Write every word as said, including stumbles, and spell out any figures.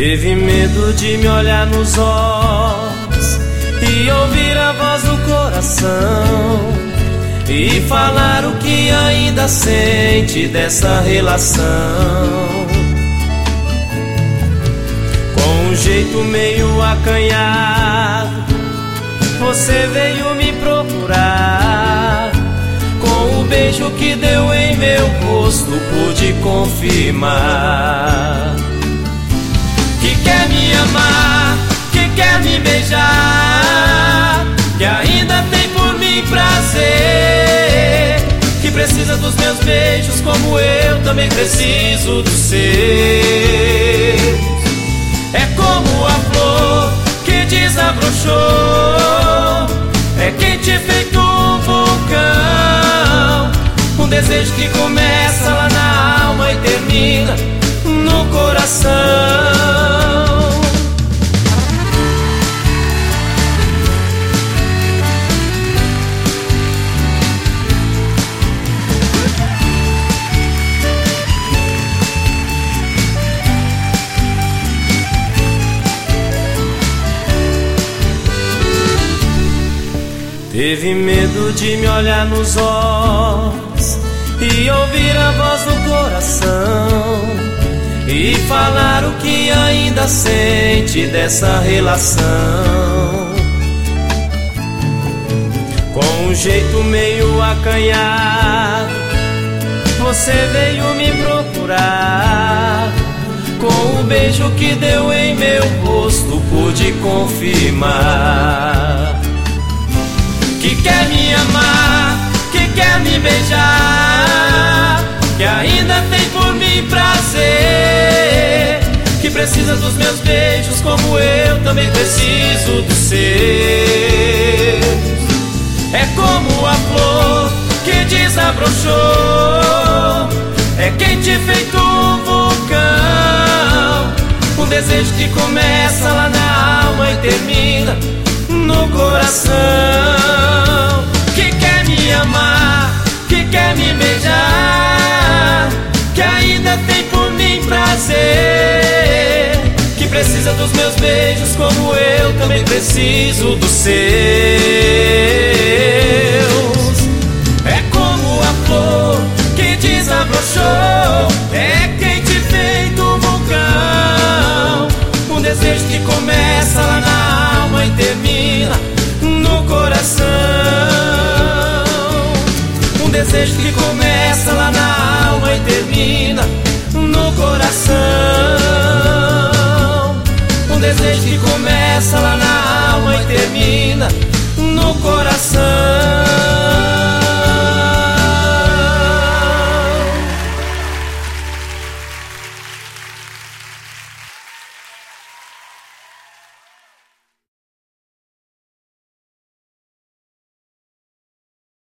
Teve medo de me olhar nos olhos e ouvir a voz do coração e falar o que ainda sente dessa relação. Com um jeito meio acanhado, você veio me procurar. Com o beijo que deu em meu rosto, pude confirmar que quer me amar, que quer me beijar, que ainda tem por mim prazer, que precisa dos meus beijos como eu também preciso dos seus. É como a flor que desabrochou, é quente feito um vulcão, um desejo que começa lá na alma e termina no coração. Teve medo de me olhar nos olhos e ouvir a voz do coração e falar o que ainda sente dessa relação. Com um jeito meio acanhado, você veio me procurar. Com o beijo que deu em meu rosto, pude confirmar que quer me amar, que quer me beijar, que ainda tem por mim prazer, que precisa dos meus beijos como eu também preciso dos seus. É como a flor que desabrochou, é quente feito um vulcão, um desejo que começa lá na alma e termina no coração. Que quer me amar, que quer me beijar, que ainda tem por mim prazer, que precisa dos meus beijos como eu também preciso dos seus. É como a flor que desabrochou, é quente feito um vulcão, um desejo que começa lá na alma e termina no coração. Um desejo que começa lá na alma e termina no coração. Um desejo que começa lá na alma e termina no coração.